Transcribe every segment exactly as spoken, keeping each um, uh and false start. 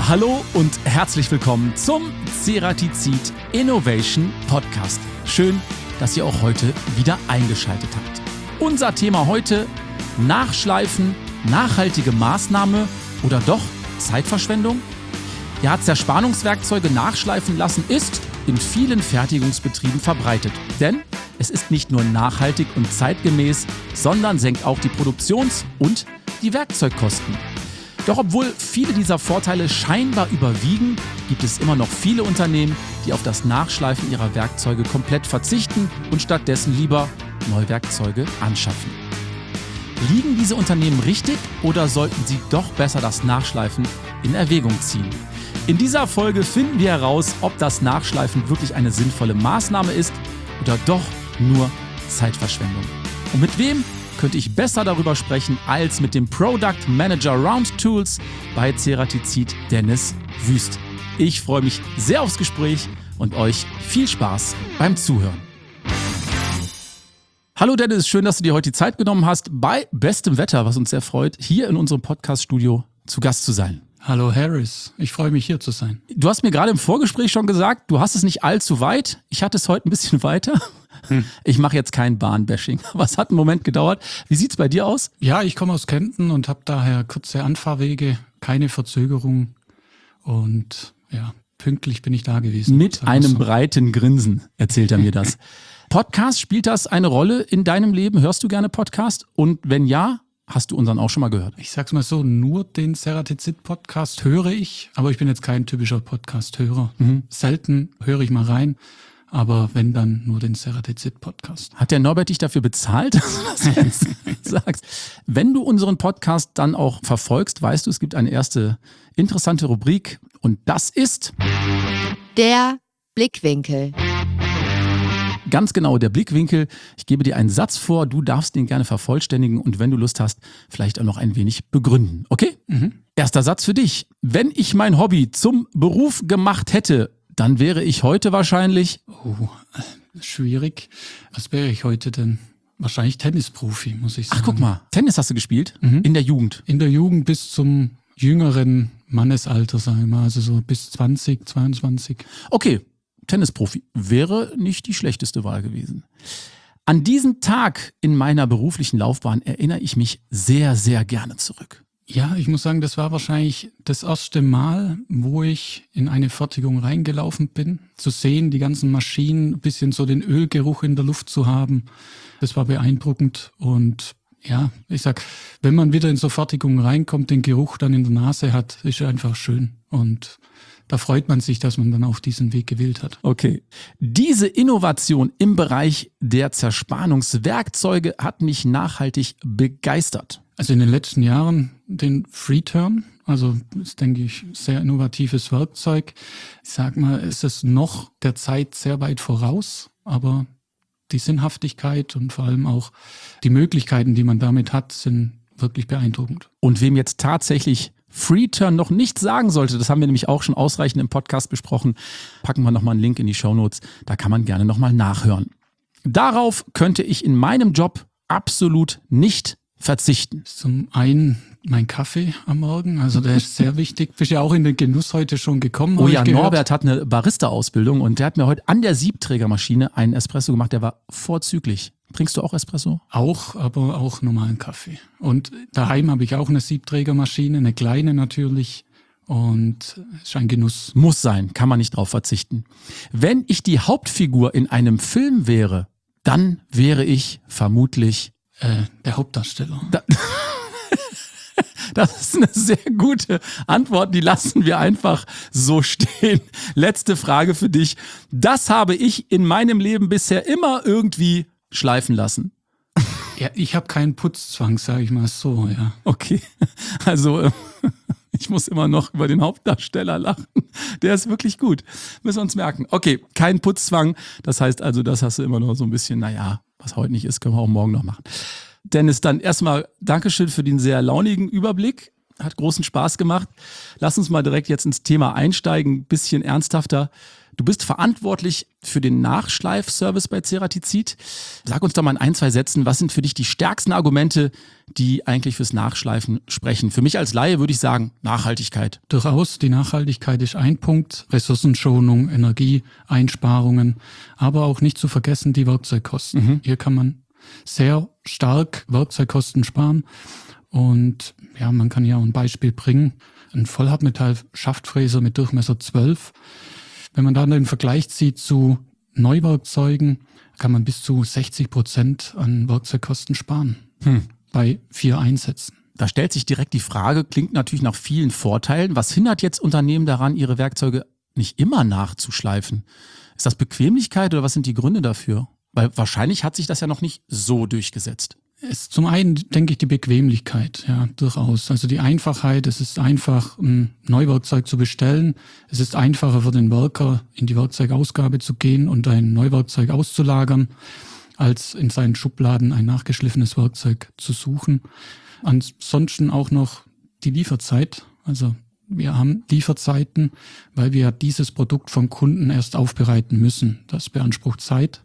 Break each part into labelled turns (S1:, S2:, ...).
S1: Hallo und herzlich willkommen zum Ceratizid Innovation Podcast. Schön, dass ihr auch heute wieder eingeschaltet habt. Unser Thema heute: Nachschleifen, nachhaltige Maßnahme oder doch Zeitverschwendung? Ja, Zerspannungswerkzeuge nachschleifen lassen ist in vielen Fertigungsbetrieben verbreitet. Denn es ist nicht nur nachhaltig und zeitgemäß, sondern senkt auch die Produktions- und die Werkzeugkosten. Doch obwohl viele dieser Vorteile scheinbar überwiegen, gibt es immer noch viele Unternehmen, die auf das Nachschleifen ihrer Werkzeuge komplett verzichten und stattdessen lieber neue Werkzeuge anschaffen. Liegen diese Unternehmen richtig oder sollten sie doch besser das Nachschleifen in Erwägung ziehen? In dieser Folge finden wir heraus, ob das Nachschleifen wirklich eine sinnvolle Maßnahme ist oder doch nur Zeitverschwendung. Und mit wem könnte ich besser darüber sprechen als mit dem Product Manager Round Tools bei Ceratizid, Dennis Wüst. Ich freue mich sehr aufs Gespräch und euch viel Spaß beim Zuhören. Hallo Dennis, schön, dass du dir heute die Zeit genommen hast, bei bestem Wetter, was uns sehr freut, hier in unserem Podcast-Studio zu Gast zu sein.
S2: Hallo Harris, ich freue mich hier zu sein.
S1: Du hast mir gerade im Vorgespräch schon gesagt, du hast es nicht allzu weit. Ich hatte es heute ein bisschen weiter. Hm. Ich mache jetzt kein Bahnbashing, aber es hat einen Moment gedauert. Wie sieht es bei dir aus?
S2: Ja, ich komme aus Kempten und habe daher kurze Anfahrwege, keine Verzögerung und ja, pünktlich bin ich da gewesen.
S1: Mit einem so. breiten Grinsen erzählt er mir das. Podcast, spielt das eine Rolle in deinem Leben? Hörst du gerne Podcast? Und wenn ja, hast du unseren auch schon mal gehört?
S2: Ich sag's mal so, nur den Ceratizid-Podcast höre ich, aber ich bin jetzt kein typischer Podcast-Hörer. Mhm. Selten höre ich mal rein, aber wenn, dann nur den Ceratizid-Podcast.
S1: Hat der Norbert dich dafür bezahlt, dass du das jetzt sagst? Wenn du unseren Podcast dann auch verfolgst, weißt du, es gibt eine erste interessante Rubrik und das ist
S3: der Blickwinkel.
S1: Ganz genau, der Blickwinkel. Ich gebe dir einen Satz vor, du darfst den gerne vervollständigen und wenn du Lust hast, vielleicht auch noch ein wenig begründen. Okay? Mhm. Erster Satz für dich. Wenn ich mein Hobby zum Beruf gemacht hätte, dann wäre ich heute wahrscheinlich...
S2: Oh, schwierig. Was wäre ich heute denn? Wahrscheinlich Tennisprofi, muss ich sagen.
S1: Ach, guck mal. Tennis hast du gespielt? Mhm. In der Jugend?
S2: In der Jugend bis zum jüngeren Mannesalter, sagen wir mal. Also so bis zwanzig, zweiundzwanzig.
S1: Okay. Tennisprofi wäre nicht die schlechteste Wahl gewesen. An diesen Tag in meiner beruflichen Laufbahn erinnere ich mich sehr, sehr gerne zurück.
S2: Ja, ich muss sagen, das war wahrscheinlich das erste Mal, wo ich in eine Fertigung reingelaufen bin. Zu sehen, die ganzen Maschinen, ein bisschen so den Ölgeruch in der Luft zu haben, das war beeindruckend. Und ja, ich sag, wenn man wieder in so Fertigungen reinkommt, den Geruch dann in der Nase hat, ist einfach schön. Und da freut man sich, dass man dann auf diesen Weg gewählt hat.
S1: Okay. Diese Innovation im Bereich der Zerspannungswerkzeuge hat mich nachhaltig begeistert.
S2: Also in den letzten Jahren den Freeturn, also ist, denke ich, sehr innovatives Werkzeug. Ich sag mal, es ist noch der Zeit sehr weit voraus, aber die Sinnhaftigkeit und vor allem auch die Möglichkeiten, die man damit hat, sind wirklich beeindruckend.
S1: Und wem jetzt tatsächlich Freeturn noch nichts sagen sollte, das haben wir nämlich auch schon ausreichend im Podcast besprochen, packen wir nochmal einen Link in die Shownotes, da kann man gerne nochmal nachhören. Darauf könnte ich in meinem Job absolut nicht verzichten.
S2: Zum einen mein Kaffee am Morgen, also der ist sehr wichtig. Bist ja auch in den Genuss heute schon gekommen.
S1: Oh ja, Norbert hat eine Barista-Ausbildung und der hat mir heute an der Siebträgermaschine einen Espresso gemacht, der war vorzüglich. Trinkst du auch Espresso?
S2: Auch, aber auch normalen Kaffee. Und daheim habe ich auch eine Siebträgermaschine, eine kleine natürlich. Und es ist ein Genuss.
S1: Muss sein, kann man nicht drauf verzichten. Wenn ich die Hauptfigur in einem Film wäre, dann wäre ich vermutlich...
S2: Äh, der Hauptdarsteller.
S1: Da Das ist eine sehr gute Antwort, die lassen wir einfach so stehen. Letzte Frage für dich. Das habe ich in meinem Leben bisher immer irgendwie schleifen lassen.
S2: Ja, ich habe keinen Putzzwang, sage ich mal so, ja.
S1: Okay, also ich muss immer noch über den Hauptdarsteller lachen. Der ist wirklich gut, müssen wir uns merken. Okay, kein Putzzwang, das heißt also, das hast du immer noch so ein bisschen, naja, was heute nicht ist, können wir auch morgen noch machen. Dennis, dann erstmal Dankeschön für den sehr launigen Überblick. Hat großen Spaß gemacht. Lass uns mal direkt jetzt ins Thema einsteigen, ein bisschen ernsthafter. Du bist verantwortlich für den Nachschleifservice bei Ceratizid. Sag uns doch mal in ein, zwei Sätzen, was sind für dich die stärksten Argumente, die eigentlich fürs Nachschleifen sprechen? Für mich als Laie würde ich sagen, Nachhaltigkeit.
S2: Durchaus, die Nachhaltigkeit ist ein Punkt, Ressourcenschonung, Energieeinsparungen, aber auch nicht zu vergessen die Werkzeugkosten. Mhm. Hier kann man sehr stark Werkzeugkosten sparen und ja, man kann ja auch ein Beispiel bringen. Ein Vollhartmetall-Schaftfräser mit Durchmesser zwölf. Wenn man dann den Vergleich zieht zu Neuwerkzeugen, kann man bis zu sechzig Prozent an Werkzeugkosten sparen hm. bei vier Einsätzen.
S1: Da stellt sich direkt die Frage, klingt natürlich nach vielen Vorteilen. Was hindert jetzt Unternehmen daran, ihre Werkzeuge nicht immer nachzuschleifen? Ist das Bequemlichkeit oder was sind die Gründe dafür? Weil wahrscheinlich hat sich das ja noch nicht so durchgesetzt.
S2: Es ist zum einen, denke ich, die Bequemlichkeit, ja, durchaus. Also die Einfachheit, es ist einfach, ein Neuwerkzeug zu bestellen. Es ist einfacher für den Werker, in die Werkzeugausgabe zu gehen und ein Neuwerkzeug auszulagern, als in seinen Schubladen ein nachgeschliffenes Werkzeug zu suchen. Ansonsten auch noch die Lieferzeit. Also wir haben Lieferzeiten, weil wir ja dieses Produkt vom Kunden erst aufbereiten müssen. Das beansprucht Zeit.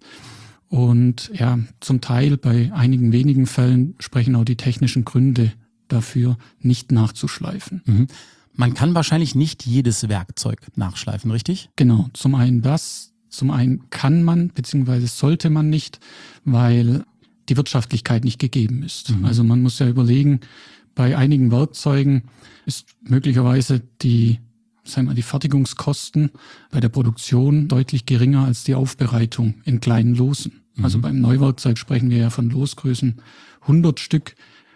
S2: Und ja, zum Teil bei einigen wenigen Fällen sprechen auch die technischen Gründe dafür, nicht nachzuschleifen.
S1: Mhm. Man kann wahrscheinlich nicht jedes Werkzeug nachschleifen, richtig?
S2: Genau, zum einen das, zum einen kann man bzw. sollte man nicht, weil die Wirtschaftlichkeit nicht gegeben ist. Mhm. Also man muss ja überlegen, bei einigen Werkzeugen ist möglicherweise die sagen wir, die Fertigungskosten bei der Produktion deutlich geringer als die Aufbereitung in kleinen Losen. Mhm. Also beim Neuwerkzeug sprechen wir ja von Losgrößen hundert Stück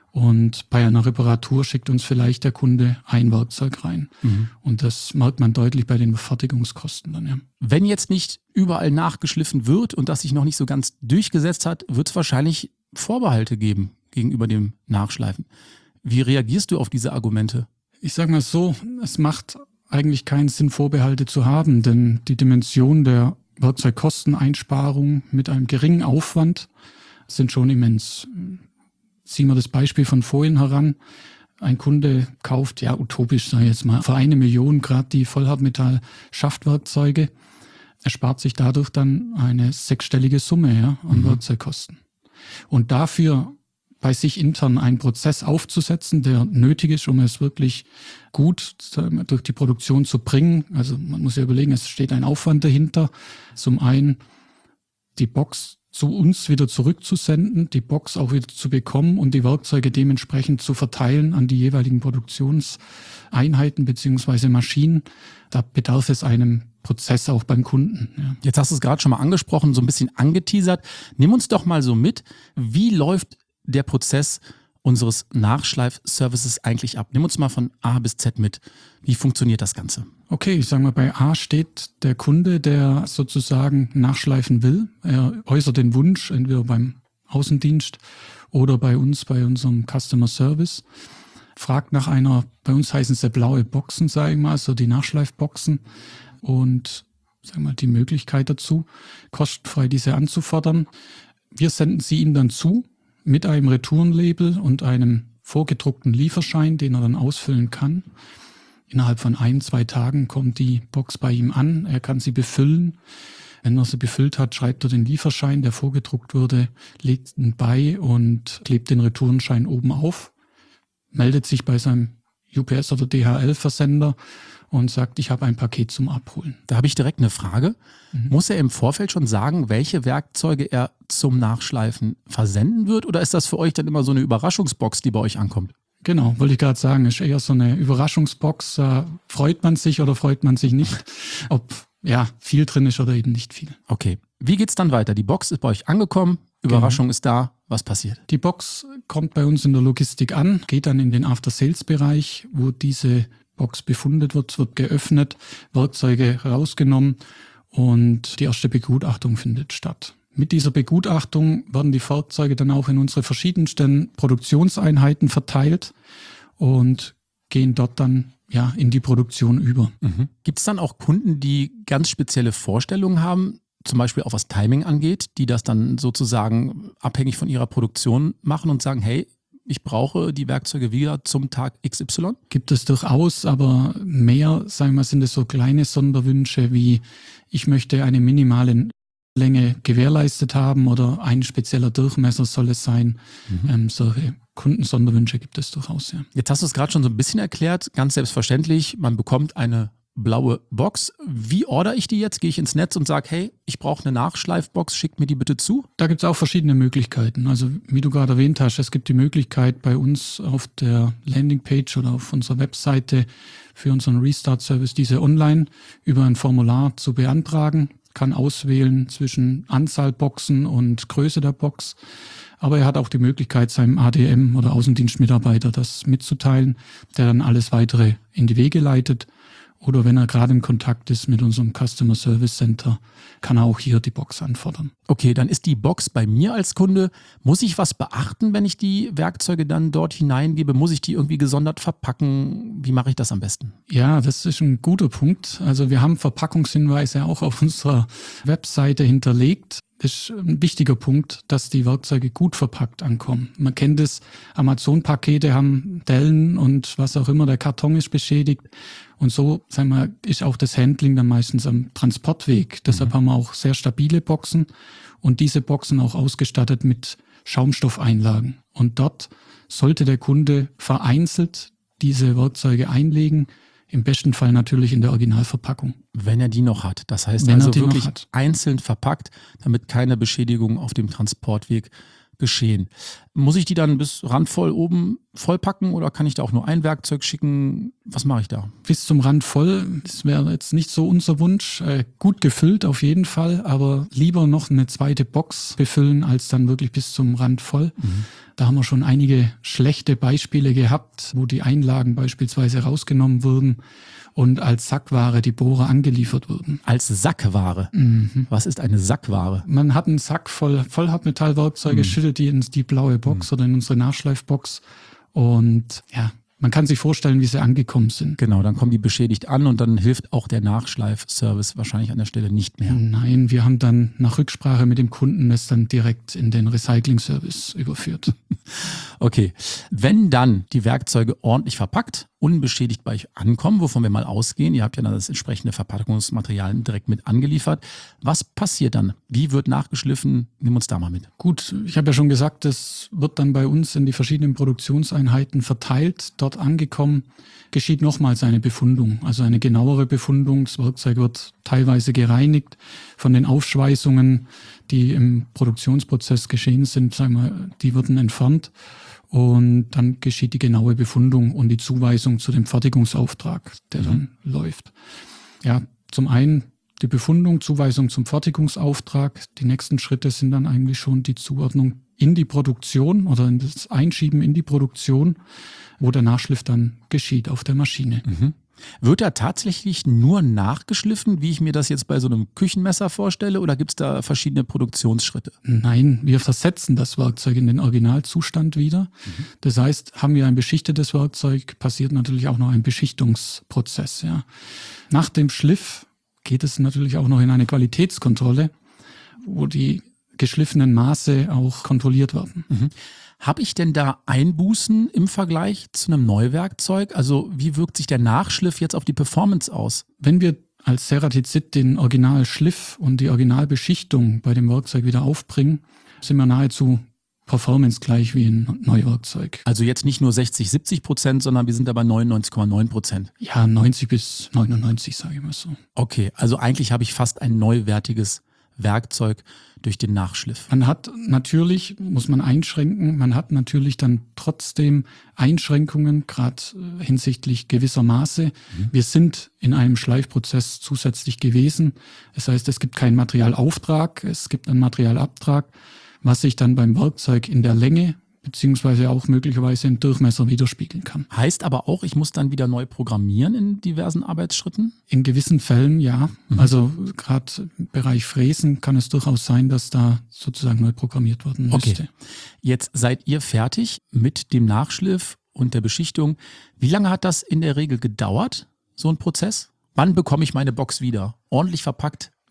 S2: und bei einer Reparatur schickt uns vielleicht der Kunde ein Werkzeug rein. Mhm. Und das merkt man deutlich bei den Fertigungskosten dann. Ja.
S1: Wenn jetzt nicht überall nachgeschliffen wird und das sich noch nicht so ganz durchgesetzt hat, wird es wahrscheinlich Vorbehalte geben gegenüber dem Nachschleifen. Wie reagierst du auf diese Argumente?
S2: Ich sage mal so, es macht eigentlich keinen Sinn, Vorbehalte zu haben, denn die Dimension der Werkzeugkosteneinsparung mit einem geringen Aufwand sind schon immens. Ziehen wir das Beispiel von vorhin heran. Ein Kunde kauft, ja utopisch sage ich jetzt mal, für eine Million gerade die Vollhartmetall-Schaftwerkzeuge. Er spart sich dadurch dann eine sechsstellige Summe ja, an mhm. Werkzeugkosten. Und dafür bei sich intern einen Prozess aufzusetzen, der nötig ist, um es wirklich gut durch die Produktion zu bringen. Also man muss ja überlegen, es steht ein Aufwand dahinter. Zum einen die Box zu uns wieder zurückzusenden, die Box auch wieder zu bekommen und die Werkzeuge dementsprechend zu verteilen an die jeweiligen Produktionseinheiten beziehungsweise Maschinen. Da bedarf es einem Prozess auch beim Kunden. Ja.
S1: Jetzt hast du es gerade schon mal angesprochen, so ein bisschen angeteasert. Nimm uns doch mal so mit, wie läuft der Prozess unseres Nachschleifservices eigentlich ab? Nimm uns mal von A bis Z mit. Wie funktioniert das Ganze?
S2: Okay, ich sage mal, bei A steht der Kunde, der sozusagen nachschleifen will. Er äußert den Wunsch, entweder beim Außendienst oder bei uns, bei unserem Customer Service. Fragt nach einer, bei uns heißen sie blaue Boxen, sage ich mal, also die Nachschleifboxen. Und sag mal, die Möglichkeit dazu, kostenfrei diese anzufordern. Wir senden sie ihm dann zu, mit einem Retourenlabel und einem vorgedruckten Lieferschein, den er dann ausfüllen kann. Innerhalb von ein, zwei Tagen kommt die Box bei ihm an. Er kann sie befüllen. Wenn er sie befüllt hat, schreibt er den Lieferschein, der vorgedruckt wurde, legt ihn bei und klebt den Retourenschein oben auf, meldet sich bei seinem U P S oder D H L-Versender und sagt, ich habe ein Paket zum Abholen.
S1: Da habe ich direkt eine Frage. Mhm. Muss er im Vorfeld schon sagen, welche Werkzeuge er zum Nachschleifen versenden wird? Oder ist das für euch dann immer so eine Überraschungsbox, die bei euch ankommt?
S2: Genau, wollte ich gerade sagen, ist eher so eine Überraschungsbox. Da freut man sich oder freut man sich nicht, ob ja viel drin ist oder eben nicht viel.
S1: Okay, wie geht's dann weiter? Die Box ist bei euch angekommen, Überraschung genau. ist da. Was passiert?
S2: Die Box kommt bei uns in der Logistik an, geht dann in den After-Sales-Bereich, wo diese Box befundet wird, wird geöffnet, Werkzeuge rausgenommen und die erste Begutachtung findet statt. Mit dieser Begutachtung werden die Werkzeuge dann auch in unsere verschiedensten Produktionseinheiten verteilt und gehen dort dann ja in die Produktion über.
S1: Mhm. Gibt es dann auch Kunden, die ganz spezielle Vorstellungen haben, zum Beispiel auch was Timing angeht, die das dann sozusagen abhängig von ihrer Produktion machen und sagen, hey, ich brauche die Werkzeuge wieder zum Tag X Y?
S2: Gibt es durchaus, aber mehr, sagen wir, sind es so kleine Sonderwünsche wie, ich möchte eine minimale Länge gewährleistet haben oder ein spezieller Durchmesser soll es sein. Mhm. Ähm, solche Kundensonderwünsche gibt es durchaus, ja.
S1: Jetzt hast du es gerade schon so ein bisschen erklärt, ganz selbstverständlich, man bekommt eine blaue Box. Wie order ich die jetzt? Gehe ich ins Netz und sage, hey, ich brauche eine Nachschleifbox, schickt mir die bitte zu?
S2: Da gibt es auch verschiedene Möglichkeiten. Also wie du gerade erwähnt hast, es gibt die Möglichkeit bei uns auf der Landingpage oder auf unserer Webseite für unseren Restart-Service diese online über ein Formular zu beantragen. Kann auswählen zwischen Anzahl Boxen und Größe der Box. Aber er hat auch die Möglichkeit, seinem A D M oder Außendienstmitarbeiter das mitzuteilen, der dann alles weitere in die Wege leitet. Oder wenn er gerade in Kontakt ist mit unserem Customer Service Center, kann er auch hier die Box anfordern.
S1: Okay, dann ist die Box bei mir als Kunde. Muss ich was beachten, wenn ich die Werkzeuge dann dort hineingebe? Muss ich die irgendwie gesondert verpacken? Wie mache ich das am besten?
S2: Ja, das ist ein guter Punkt. Also wir haben Verpackungshinweise auch auf unserer Webseite hinterlegt. Das ist ein wichtiger Punkt, dass die Werkzeuge gut verpackt ankommen. Man kennt es, Amazon-Pakete haben Dellen und was auch immer, der Karton ist beschädigt. Und so, sagen wir, ist auch das Handling dann meistens am Transportweg. Mhm. Deshalb haben wir auch sehr stabile Boxen und diese Boxen auch ausgestattet mit Schaumstoffeinlagen. Und dort sollte der Kunde vereinzelt diese Werkzeuge einlegen, im besten Fall natürlich in der Originalverpackung.
S1: Wenn er die noch hat. Das heißt
S2: Wenn
S1: also wirklich
S2: hat.
S1: einzeln verpackt, damit keine Beschädigungen auf dem Transportweg geschehen. Muss ich die dann bis randvoll oben vollpacken oder kann ich da auch nur ein Werkzeug schicken? Was mache ich da?
S2: Bis zum Rand voll, das wäre jetzt nicht so unser Wunsch. Äh, gut gefüllt auf jeden Fall, aber lieber noch eine zweite Box befüllen, als dann wirklich bis zum Rand voll. Mhm. Da haben wir schon einige schlechte Beispiele gehabt, wo die Einlagen beispielsweise rausgenommen wurden und als Sackware die Bohrer angeliefert wurden.
S1: Als Sackware? Mhm. Was ist eine Sackware?
S2: Man hat einen Sack voll Vollhartmetallwerkzeuge, mhm. schüttet die in die blaue Box mhm. oder in unsere Nachschleifbox und ja, man kann sich vorstellen, wie sie angekommen sind.
S1: Genau, dann kommen die beschädigt an und dann hilft auch der Nachschleifservice wahrscheinlich an der Stelle nicht mehr.
S2: Nein, wir haben dann nach Rücksprache mit dem Kunden es dann direkt in den Recycling-Service überführt.
S1: Okay, wenn dann die Werkzeuge ordentlich verpackt, unbeschädigt bei euch ankommen, wovon wir mal ausgehen, ihr habt ja dann das entsprechende Verpackungsmaterial direkt mit angeliefert. Was passiert dann? Wie wird nachgeschliffen? Nimm uns da mal mit.
S2: Gut, ich habe ja schon gesagt, das wird dann bei uns in die verschiedenen Produktionseinheiten verteilt. Dort angekommen geschieht nochmals eine Befundung, also eine genauere Befundung. Das Werkzeug wird teilweise gereinigt von den Aufschweißungen, die im Produktionsprozess geschehen sind, sagen wir, die werden entfernt. Und dann geschieht die genaue Befundung und die Zuweisung zu dem Fertigungsauftrag, der mhm. dann läuft. Ja, zum einen die Befundung, Zuweisung zum Fertigungsauftrag. Die nächsten Schritte sind dann eigentlich schon die Zuordnung in die Produktion oder in das Einschieben in die Produktion, wo der Nachschliff dann geschieht auf der Maschine.
S1: Mhm. Wird da tatsächlich nur nachgeschliffen, wie ich mir das jetzt bei so einem Küchenmesser vorstelle, oder gibt es da verschiedene Produktionsschritte?
S2: Nein, wir versetzen das Werkzeug in den Originalzustand wieder. Mhm. Das heißt, haben wir ein beschichtetes Werkzeug, passiert natürlich auch noch ein Beschichtungsprozess. Ja. Nach dem Schliff geht es natürlich auch noch in eine Qualitätskontrolle, wo die geschliffenen Maße auch kontrolliert werden.
S1: Mhm. Habe ich denn da Einbußen im Vergleich zu einem Neuwerkzeug? Also wie wirkt sich der Nachschliff jetzt auf die Performance aus?
S2: Wenn wir als Ceratizid den Originalschliff und die Originalbeschichtung bei dem Werkzeug wieder aufbringen, sind wir nahezu Performance gleich wie ein Neuwerkzeug.
S1: Also jetzt nicht nur sechzig, siebzig Prozent, sondern wir sind dabei neunundneunzig Komma neun Prozent.
S2: Ja, neunzig bis neunundneunzig, sage ich mal so.
S1: Okay, also eigentlich habe ich fast ein neuwertiges Werkzeug durch den Nachschliff.
S2: Man hat natürlich, muss man einschränken, man hat natürlich dann trotzdem Einschränkungen, gerade hinsichtlich gewisser Maße. Mhm. Wir sind in einem Schleifprozess zusätzlich gewesen. Das heißt, es gibt keinen Materialauftrag, es gibt einen Materialabtrag, was sich dann beim Werkzeug in der Länge beziehungsweise auch möglicherweise im Durchmesser widerspiegeln kann.
S1: Heißt aber auch, ich muss dann wieder neu programmieren in diversen Arbeitsschritten?
S2: In gewissen Fällen ja. Mhm. Also gerade im Bereich Fräsen kann es durchaus sein, dass da sozusagen neu programmiert werden müsste.
S1: Okay. Jetzt seid ihr fertig mit dem Nachschliff und der Beschichtung. Wie lange hat das in der Regel gedauert, so ein Prozess? Wann bekomme ich meine Box wieder? Ordentlich verpackt,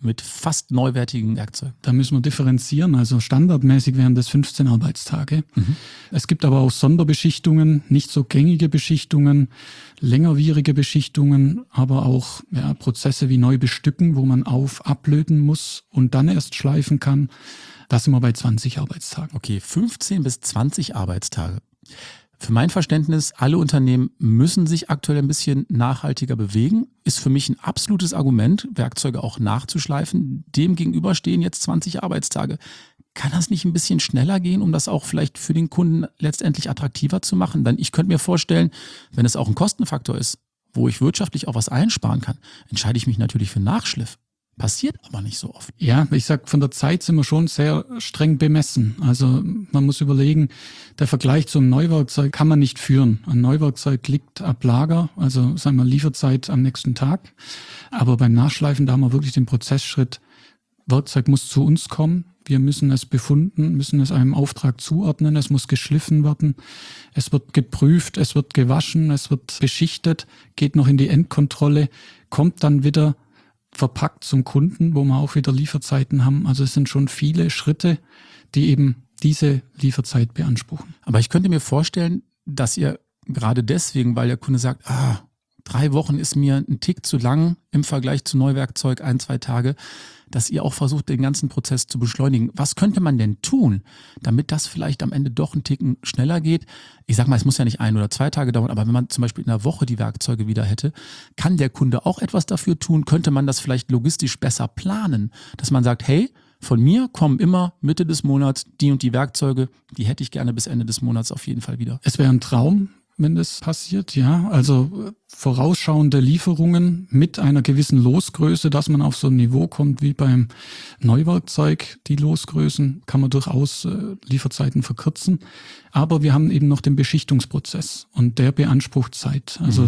S1: mit fast neuwertigen Werkzeugen?
S2: Da müssen wir differenzieren. Also standardmäßig wären das fünfzehn Arbeitstage. Mhm. Es gibt aber auch Sonderbeschichtungen, nicht so gängige Beschichtungen, längerwierige Beschichtungen, aber auch ja, Prozesse wie Neubestücken, wo man auf ablöten muss und dann erst schleifen kann. Da sind wir bei zwanzig Arbeitstagen.
S1: Okay, fünfzehn bis zwanzig Arbeitstage. Für mein Verständnis, alle Unternehmen müssen sich aktuell ein bisschen nachhaltiger bewegen. Ist für mich ein absolutes Argument, Werkzeuge auch nachzuschleifen. Dem gegenüber stehen jetzt zwanzig Arbeitstage. Kann das nicht ein bisschen schneller gehen, um das auch vielleicht für den Kunden letztendlich attraktiver zu machen? Denn ich könnte mir vorstellen, wenn es auch ein Kostenfaktor ist, wo ich wirtschaftlich auch was einsparen kann, entscheide ich mich natürlich für Nachschliff. Passiert aber nicht so oft.
S2: Ja, ich sag, von der Zeit sind wir schon sehr streng bemessen. Also man muss überlegen, der Vergleich zum Neuwerkzeug kann man nicht führen. Ein Neuwerkzeug liegt ab Lager, also sagen wir Lieferzeit am nächsten Tag. Aber beim Nachschleifen, da haben wir wirklich den Prozessschritt, Werkzeug muss zu uns kommen. Wir müssen es befunden, müssen es einem Auftrag zuordnen. Es muss geschliffen werden. Es wird geprüft, es wird gewaschen, es wird beschichtet, geht noch in die Endkontrolle, kommt dann wieder verpackt zum Kunden, wo wir auch wieder Lieferzeiten haben. Also es sind schon viele Schritte, die eben diese Lieferzeit beanspruchen.
S1: Aber ich könnte mir vorstellen, dass ihr gerade deswegen, weil der Kunde sagt, ah, drei Wochen ist mir ein Tick zu lang im Vergleich zu Neuwerkzeug, ein, zwei Tage, dass ihr auch versucht, den ganzen Prozess zu beschleunigen. Was könnte man denn tun, damit das vielleicht am Ende doch einen Ticken schneller geht? Ich sag mal, es muss ja nicht ein oder zwei Tage dauern, aber wenn man zum Beispiel in einer Woche die Werkzeuge wieder hätte, kann der Kunde auch etwas dafür tun? Könnte man das vielleicht logistisch besser planen? Dass man sagt, hey, von mir kommen immer Mitte des Monats die und die Werkzeuge, die hätte ich gerne bis Ende des Monats auf jeden Fall wieder.
S2: Es wäre ein Traum, wenn das passiert, ja. Also vorausschauende Lieferungen mit einer gewissen Losgröße, dass man auf so ein Niveau kommt wie beim Neuwerkzeug. Die Losgrößen kann man durchaus äh, Lieferzeiten verkürzen. Aber wir haben eben noch den Beschichtungsprozess und der beansprucht Zeit. Also mhm.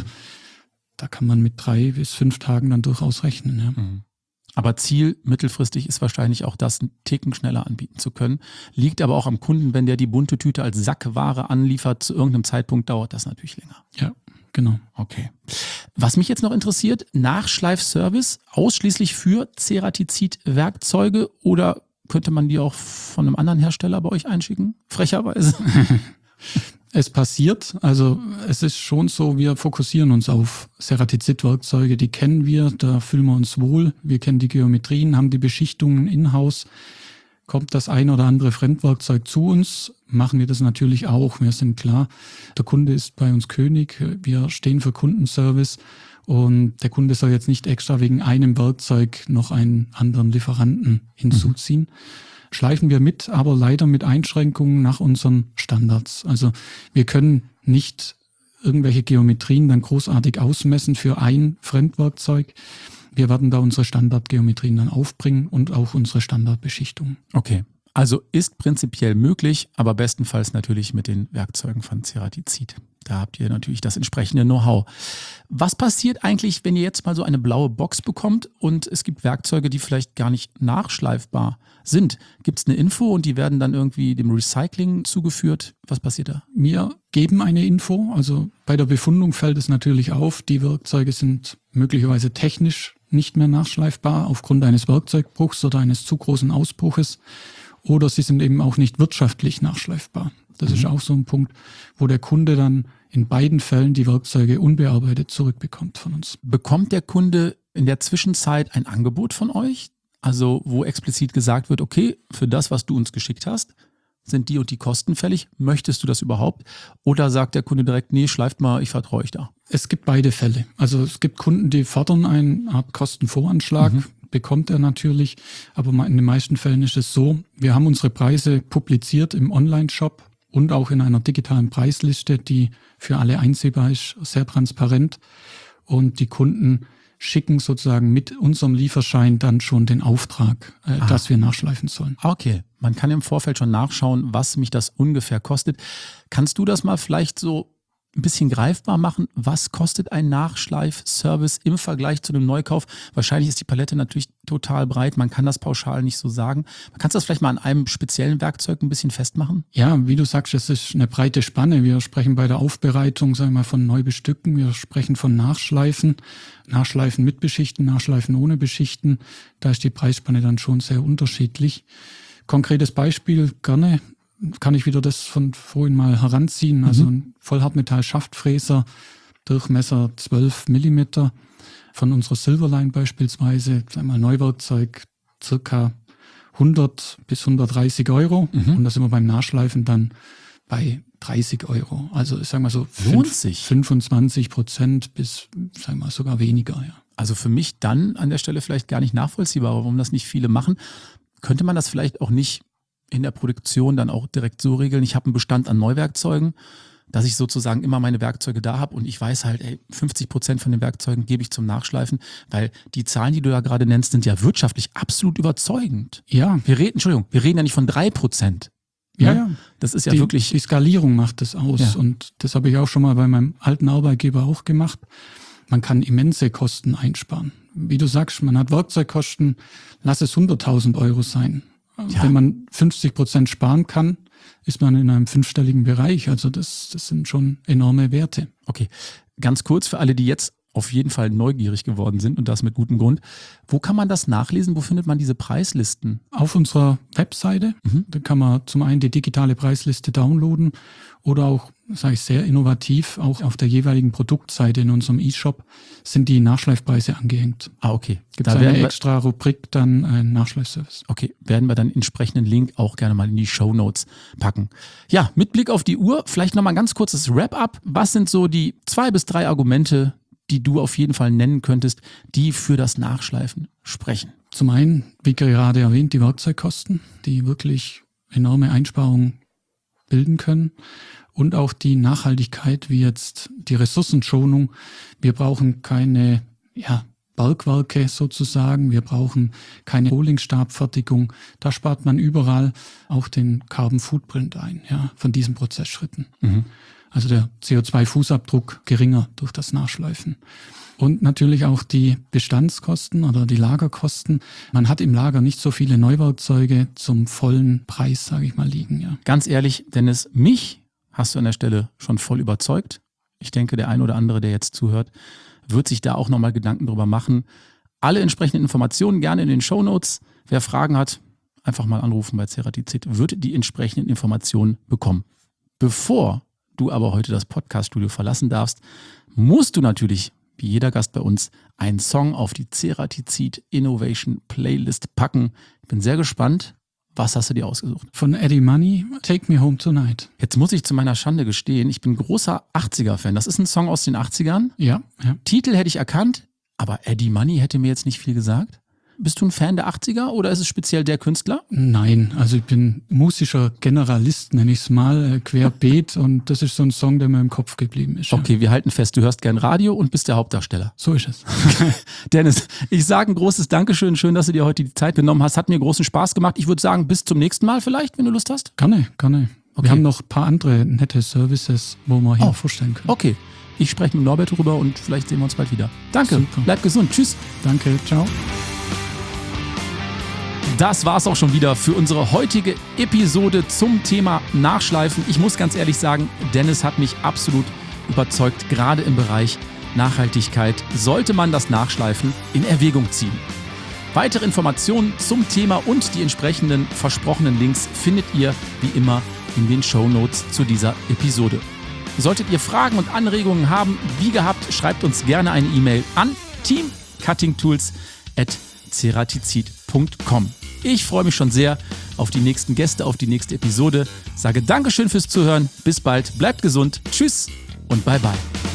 S2: da kann man mit drei bis fünf Tagen dann durchaus rechnen. Ja.
S1: Mhm. Aber Ziel mittelfristig ist wahrscheinlich auch das, einen Ticken schneller anbieten zu können. Liegt aber auch am Kunden, wenn der die bunte Tüte als Sackware anliefert, zu irgendeinem Zeitpunkt dauert das natürlich länger.
S2: Ja, genau.
S1: Okay. Was mich jetzt noch interessiert, Nachschleifservice ausschließlich für Ceratizid-Werkzeuge oder könnte man die auch von einem anderen Hersteller bei euch einschicken? Frecherweise.
S2: Es passiert, also es ist schon so, wir fokussieren uns auf Ceratizid-Werkzeuge, die kennen wir, da fühlen wir uns wohl, wir kennen die Geometrien, haben die Beschichtungen in-house. Kommt das ein oder andere Fremdwerkzeug zu uns, machen wir das natürlich auch. Wir sind klar, der Kunde ist bei uns König, wir stehen für Kundenservice und der Kunde soll jetzt nicht extra wegen einem Werkzeug noch einen anderen Lieferanten hinzuziehen. Mhm. Schleifen wir mit, aber leider mit Einschränkungen nach unseren Standards. Also wir können nicht irgendwelche Geometrien dann großartig ausmessen für ein Fremdwerkzeug. Wir werden da unsere Standardgeometrien dann aufbringen und auch unsere Standardbeschichtung.
S1: Okay, also ist prinzipiell möglich, aber bestenfalls natürlich mit den Werkzeugen von Ceratizid. Da habt ihr natürlich das entsprechende Know-how. Was passiert eigentlich, wenn ihr jetzt mal so eine blaue Box bekommt und es gibt Werkzeuge, die vielleicht gar nicht nachschleifbar sind? Gibt es eine Info und die werden dann irgendwie dem Recycling zugeführt? Was passiert da?
S2: Wir geben eine Info. Also bei der Befundung fällt es natürlich auf, die Werkzeuge sind möglicherweise technisch nicht mehr nachschleifbar aufgrund eines Werkzeugbruchs oder eines zu großen Ausbruches. Oder sie sind eben auch nicht wirtschaftlich nachschleifbar. Das mhm. ist auch so ein Punkt, wo der Kunde dann in beiden Fällen die Werkzeuge unbearbeitet zurückbekommt von uns.
S1: Bekommt der Kunde in der Zwischenzeit ein Angebot von euch? Also wo explizit gesagt wird, okay, für das, was du uns geschickt hast, sind die und die Kosten fällig. Möchtest du das überhaupt? Oder sagt der Kunde direkt, nee, schleift mal, ich vertraue euch da?
S2: Es gibt beide Fälle. Also es gibt Kunden, die fordern eine Art Kostenvoranschlag. Mhm. Bekommt er natürlich, aber in den meisten Fällen ist es so, wir haben unsere Preise publiziert im Online-Shop und auch in einer digitalen Preisliste, die für alle einsehbar ist, sehr transparent. Und die Kunden schicken sozusagen mit unserem Lieferschein dann schon den Auftrag, äh, dass wir nachschleifen sollen.
S1: Okay, man kann im Vorfeld schon nachschauen, was mich das ungefähr kostet. Kannst du das mal vielleicht so ein bisschen greifbar machen, was kostet ein Nachschleifservice im Vergleich zu einem Neukauf? Wahrscheinlich ist die Palette natürlich total breit, man kann das pauschal nicht so sagen. Kannst du das vielleicht mal an einem speziellen Werkzeug ein bisschen festmachen?
S2: Ja, wie du sagst, es ist eine breite Spanne. Wir sprechen bei der Aufbereitung, sagen wir mal, von Neubestücken, wir sprechen von Nachschleifen, Nachschleifen mit Beschichten, Nachschleifen ohne Beschichten. Da ist die Preisspanne dann schon sehr unterschiedlich. Konkretes Beispiel gerne. Kann ich wieder das von vorhin mal heranziehen. Also ein Vollhartmetall-Schaftfräser, Durchmesser zwölf Millimeter. Von unserer Silverline beispielsweise, sagen wir mal Neuwerkzeug, circa hundert bis hundertdreißig Euro. Mhm. Und da sind wir beim Nachschleifen dann bei dreißig Euro. Also ich sage mal so
S1: Lohnt sich.
S2: fünfundzwanzig Prozent bis, sagen wir mal, sogar weniger. Ja.
S1: Also für mich dann an der Stelle vielleicht gar nicht nachvollziehbar, warum das nicht viele machen. Könnte man das vielleicht auch nicht in der Produktion dann auch direkt so regeln? Ich habe einen Bestand an Neuwerkzeugen, dass ich sozusagen immer meine Werkzeuge da habe und ich weiß halt, ey, fünfzig Prozent von den Werkzeugen gebe ich zum Nachschleifen, weil die Zahlen, die du da gerade nennst, sind ja wirtschaftlich absolut überzeugend.
S2: Ja.
S1: Wir reden, Entschuldigung, wir reden ja nicht von drei Prozent.
S2: Ja, ja.
S1: Das ist ja
S2: die,
S1: wirklich...
S2: Die Skalierung macht das aus
S1: Ja.
S2: Und das habe ich auch schon mal bei meinem alten Arbeitgeber auch gemacht. Man kann immense Kosten einsparen. Wie du sagst, man hat Werkzeugkosten, lass es hunderttausend Euro sein.
S1: Ja.
S2: Wenn man fünfzig Prozent sparen kann, ist man in einem fünfstelligen Bereich. Also das, das sind schon enorme Werte.
S1: Okay, ganz kurz für alle, die jetzt auf jeden Fall neugierig geworden sind und das mit gutem Grund. Wo kann man das nachlesen? Wo findet man diese Preislisten?
S2: Auf unserer Webseite,
S1: Mhm.
S2: da kann man zum einen die digitale Preisliste downloaden oder auch, sage ich sehr innovativ, auch auf der jeweiligen Produktseite in unserem E-Shop sind die Nachschleifpreise angehängt.
S1: Ah, okay.
S2: Gibt
S1: Da
S2: es
S1: werden
S2: eine
S1: wir,
S2: extra Rubrik, dann ein Nachschleifservice.
S1: okay, werden wir dann entsprechenden Link auch gerne mal in die Shownotes packen. Ja, mit Blick auf die Uhr, vielleicht nochmal ein ganz kurzes Wrap-up. Was sind so die zwei bis drei Argumente, die du auf jeden Fall nennen könntest, die für das Nachschleifen sprechen?
S2: Zum einen, wie gerade erwähnt, die Werkzeugkosten, die wirklich enorme Einsparungen bilden können. Und auch die Nachhaltigkeit, wie jetzt die Ressourcenschonung. Wir brauchen keine ja, Bergwerke sozusagen, wir brauchen keine Rohlingstabfertigung. Da spart man überall auch den Carbon Footprint ein, ja, von diesen Prozessschritten.
S1: Mhm.
S2: Also der C O zwei Fußabdruck geringer durch das Nachschleifen. Und natürlich auch die Bestandskosten oder die Lagerkosten. Man hat im Lager nicht so viele Neuwerkzeuge zum vollen Preis, sage ich mal, liegen. Ja.
S1: Ganz ehrlich, Dennis, mich hast du an der Stelle schon voll überzeugt. Ich denke, der ein oder andere, der jetzt zuhört, wird sich da auch nochmal Gedanken drüber machen. Alle entsprechenden Informationen gerne in den Shownotes. Wer Fragen hat, einfach mal anrufen bei Ceratizid, wird die entsprechenden Informationen bekommen. Bevor du aber heute das Podcast-Studio verlassen darfst, musst du natürlich, wie jeder Gast bei uns, einen Song auf die Ceratizid Innovation Playlist packen. Ich bin sehr gespannt. Was hast du dir ausgesucht?
S2: Von Eddie Money, Take Me Home Tonight.
S1: Jetzt muss ich zu meiner Schande gestehen, ich bin großer achtziger-Fan. Das ist ein Song aus den achtzigern.
S2: Ja, ja.
S1: Titel hätte ich erkannt, aber Eddie Money hätte mir jetzt nicht viel gesagt. Bist du ein Fan der achtziger oder ist es speziell der Künstler?
S2: Nein, also ich bin musischer Generalist, nenne ich es mal, äh, querbeet und das ist so ein Song, der mir im Kopf geblieben ist. Ja.
S1: Okay, wir halten fest, du hörst gern Radio und bist der Hauptdarsteller.
S2: So ist es.
S1: Dennis, ich sage ein großes Dankeschön. Schön, dass du dir heute die Zeit genommen hast. Hat mir großen Spaß gemacht. Ich würde sagen, bis zum nächsten Mal vielleicht, wenn du Lust hast.
S2: Gerne, gerne.
S1: Okay.
S2: Wir haben noch ein paar andere nette Services, wo wir hier
S1: Oh.
S2: vorstellen können.
S1: Okay, ich spreche mit Norbert drüber und vielleicht sehen wir uns bald wieder. Danke,
S2: Super.
S1: bleib gesund. Tschüss.
S2: Danke, ciao.
S1: Das war's auch schon wieder für unsere heutige Episode zum Thema Nachschleifen. Ich muss ganz ehrlich sagen, Dennis hat mich absolut überzeugt. Gerade im Bereich Nachhaltigkeit sollte man das Nachschleifen in Erwägung ziehen. Weitere Informationen zum Thema und die entsprechenden versprochenen Links findet ihr wie immer in den Shownotes zu dieser Episode. Solltet ihr Fragen und Anregungen haben, wie gehabt, schreibt uns gerne eine E-Mail an team cutting tools at ceratizid punkt com. Ich freue mich schon sehr auf die nächsten Gäste, auf die nächste Episode. Sage Dankeschön fürs Zuhören. Bis bald, bleibt gesund. Tschüss und bye bye.